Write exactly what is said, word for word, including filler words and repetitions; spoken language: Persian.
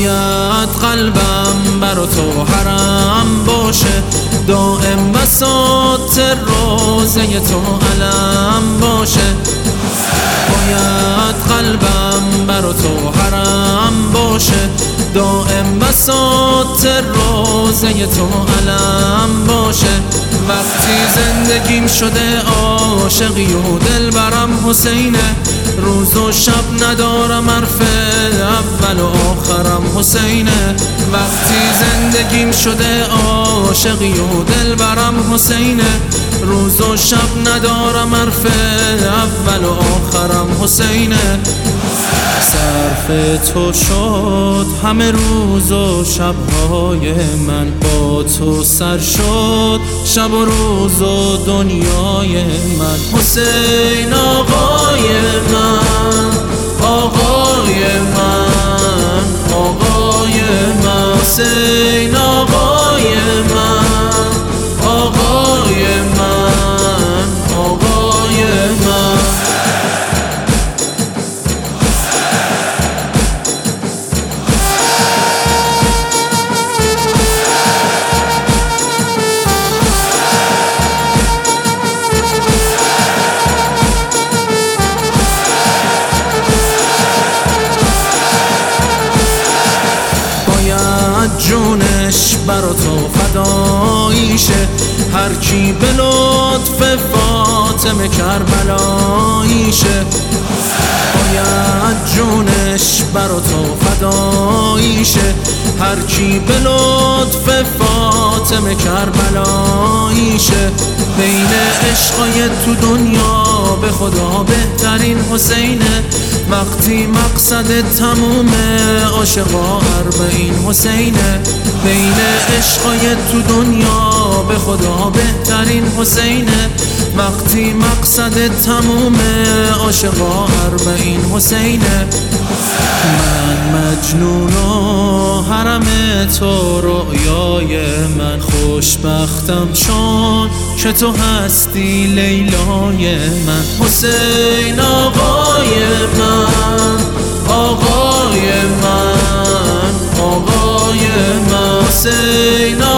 باید قلبم برا تو حرم باشه، دائم بساط روزه تو علم باشه. باید قلبم برا تو حرم باشه، دائم بساط روزه تو علم باشه. وقتی زندگیم شده عاشقی و دلبرم حسینه، روز و شب ندارم حرف اول و آخرم حسینه. وقتی زندگیم شده عاشقی و دلبرم حسینه، روز و شب ندارم حرف اول و آخرم حسینه. صرف تو شد همه روز و شبهای من، با تو سر شد شب و روز و دنیای من. حسین آقای من، آقای من، آقای من. حسین آقای من، آقای من، آقای من. جونش برا تو فداییشه، هرچی به لطف فاطمه کربلاییشه. باید جونش برا تو فداییشه، هرچی به لطف فاطمه کربلاییشه. بین عشقای تو دنیا به خدا بهترین حسینه، وقتی مقصد تموم عاشقا اربعین حسینه. بین عشقای تو دنیا به خدا بهترین حسینه، وقتی مقصد تموم عاشقا اربعین حسینه. من مجنون و حرم تو رؤیای من، خوشبختم چون که تو هستی لیلای من. حسین آقای من، آقای من، آقای من. حسین